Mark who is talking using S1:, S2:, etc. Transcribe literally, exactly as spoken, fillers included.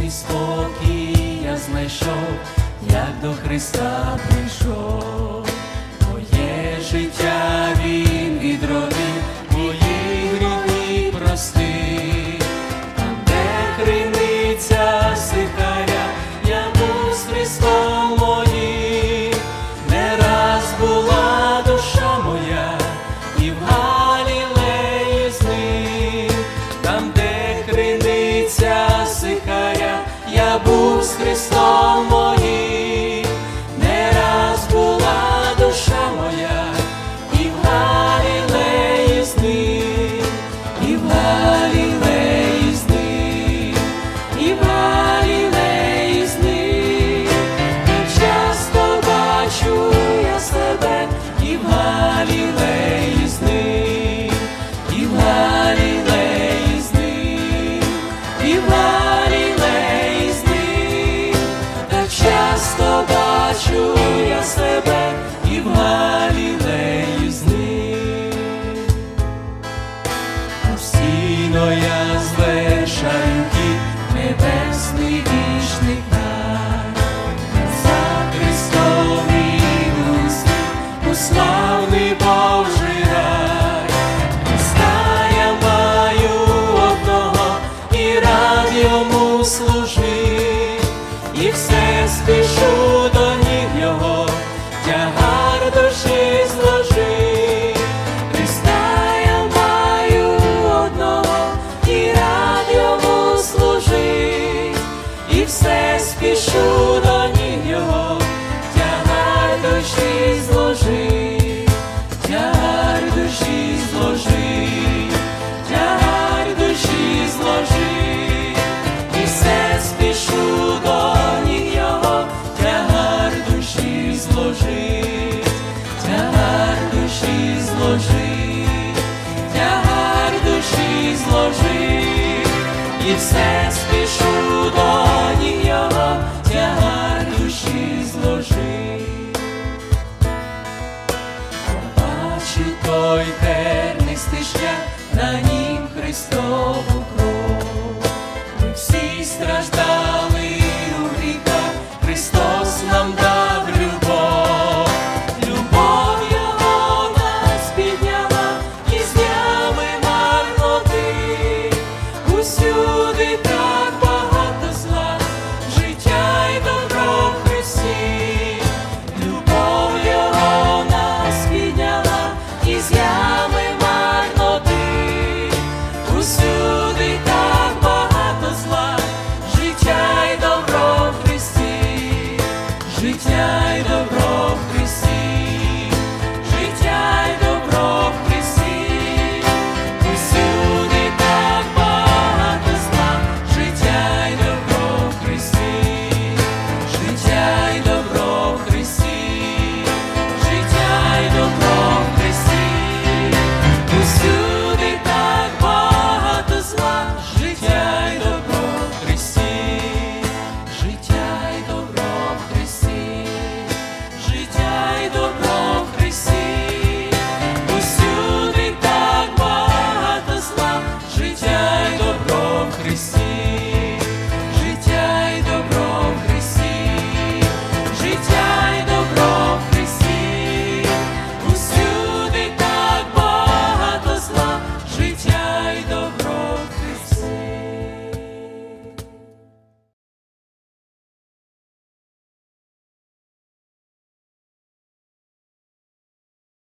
S1: свій спокій я знайшов, як до Христа прийшов. Моє життя Він відродив, мої гріхи простив. Там, де криниця сихаря, я був з Христом моїм. Не раз була душа моя і в Галілеї з ним. Там, де криниця сихаря, я був з Христом моїм. Не раз була душа моя і в Галілеї з ним, і в Галілеї з ним, і в Галілеї з ним. Так часто бачу я себе і в Галілеї з ним, і в Галілеї з ним, і в Галілеї з ним. Так часто бачу я себе і в Галілеї з ним. Постійно я звершаю ті небесний вічний край. За Христом іду у славний Божий рай. Христа я маю одного і рад йому служить, і все спішу до ніг його, тягар душі зложить. Христа я маю одного і рад йому служить, і все спішу до ніг його, тягар душі зложить, тягар душі зложить, тягар душі зложить, і все спішу до ніг його, тягар душі зложить, тягар душі зложить, тягар душі зложить, і все спішу до ніг його, тягар душі зложить. Побачить той тернистий шлях, на нім Христову кров. Ми всі страждали у гріхах, Христос нам дав любов. Любов його нас підняла із ями марноти. Усюди так багато зла, життя й добро в Христі. Любов його нас підняла із ями марноти. Усюди так багато зла, життя й добро в Христі, життя й добро в Христі, життя й добро в Христі. Усюди так багато зла, життя й добро в Христі, життя й добро в Христі, життя й добро в Христі. Усюди так багато зла, життя й добро в Христі, життя й добро в Христі, життя й добро в Христі. Усюди так багато зла, життя й добро в Христі, життя й добро в Христі, життя й добро в Христі. Усюди так багато зла, життя й добро.